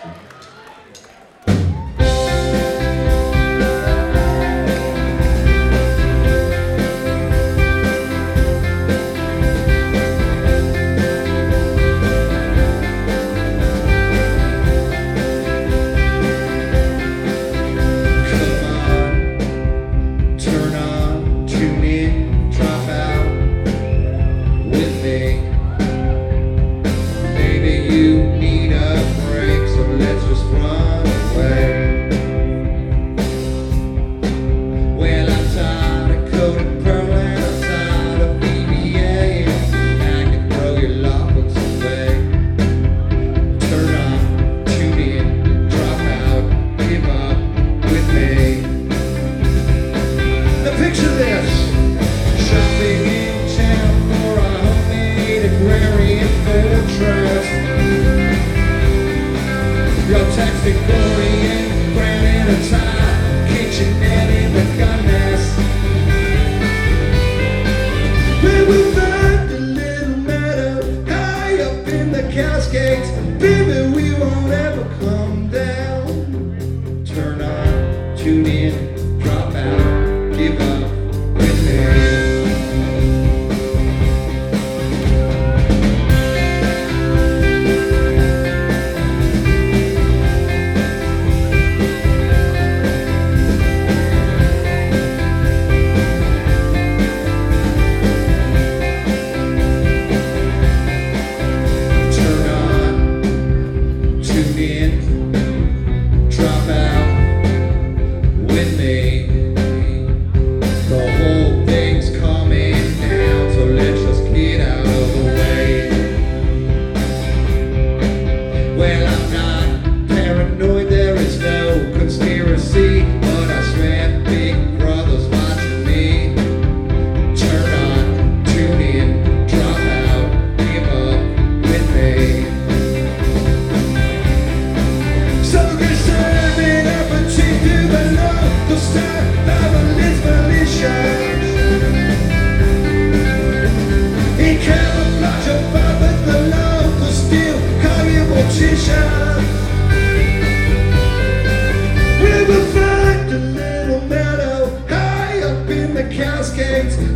Victorian, granite and tile, kitchenette in the goddess. Where we find a little meadow high up in the Cascades. Baby, we won't ever come down. Turn on, tune in, drop out, give up with me. Drop out with me. The whole thing's coming down, so let's just get out of the way. Well, I'm not paranoid, there is no conspiracy, but I swear Big Brother's watching me. Turn on, tune in, drop out, give up with me. We will find a little meadow high up in the Cascades.